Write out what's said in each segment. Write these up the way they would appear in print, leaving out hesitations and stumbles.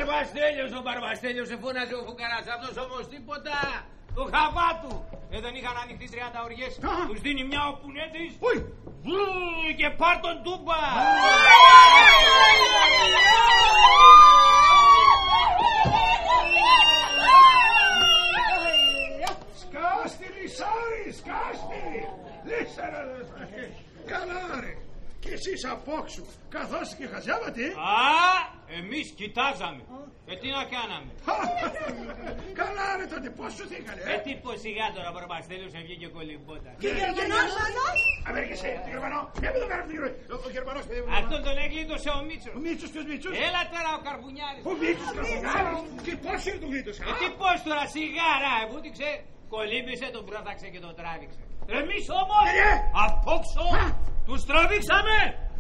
ο Μπαρμπαστέλιος σε φώναζε ο φουκαράς. Αυτός όμως τίποτα. Το χαβά του. Δεν είχαν ανοιχτεί 30 οριές. Τους δίνει μια οπουνέτης. Και πάρ' τον τούμπα. Σκάστη Λυσάρη, σκάστη. Λύσαρα. Καλά ρε. Κι εσείς απόξου καθόστηκε χαζεύατε. Εμείς κοιτάζαμε. Τι να κάναμε. Καλά ρε τότε πώς σου θήκανε. Τι πως σιγά τώρα Μπαρμπαστέλιος βγήκε κολυμπότα. Και ο Γερμανός. Αμέρικεσαι το Γερμανό. Ο Γερμανός παιδί μου. Αυτόν τον έγκλειτωσε ο Μίτσος. Ο Μίτσος ποιος Μίτσος. Έλα τώρα ο Καρβουνιάρης. Ο Μίτσος Καρβουνιάρης. Και πώς είναι το Μίτσος. Τι πως τώρα σιγάρα βούτυξε. Κολύμπησε, τον πρόταξε και τον τράβηξε. Εμείς όμως απόξω τους τραβήξαμε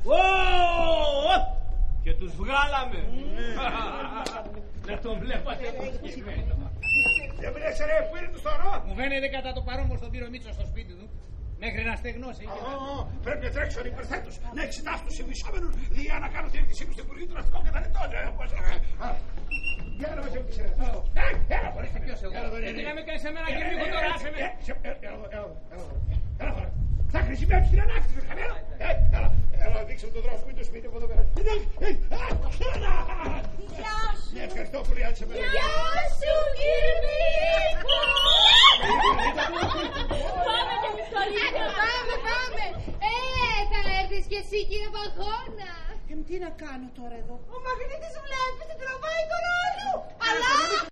και τους βγάλαμε. Δεν τον βλέπατε αποσκευμένο. Δεν βλέπεις ρε, πού είναι το στορό. Μου φαίνεται κατά το παρόν πως τον πήρε ο Μίτσος στο σπίτι του μέχρι να στεγνώσει. Πρέπει να τρέξω ανυπερθέτως να εξετάσω τους συμβισόμενους για να κάνω διευθυνσή μου στο Υπουργείο των Αστικών Κατανετών. Για να μας έπιξε. Έλα πολύ. Ποιος εγώ. Τι να με κάνεις εμένα και λίγο τώρα άσε με. Έλα. Θα χρησιμεύσεις την ανάκτηση του χαμένο. Έλα δείξε μου τον δρόμο που είναι το σπίτι από εδώ πέρα. Γεια σου. Ευχαριστώ πολύ άτσε με. Γεια σου Κυρμίκο. Πάμε και μισθολίτια. Πάμε. Θα έρθεις κι εσύ κύριε Βαγόνα. Τι να κάνω τώρα εδώ. Ο μαγνήτης βλέπει, την τραβάει τον άλλο. Αλλά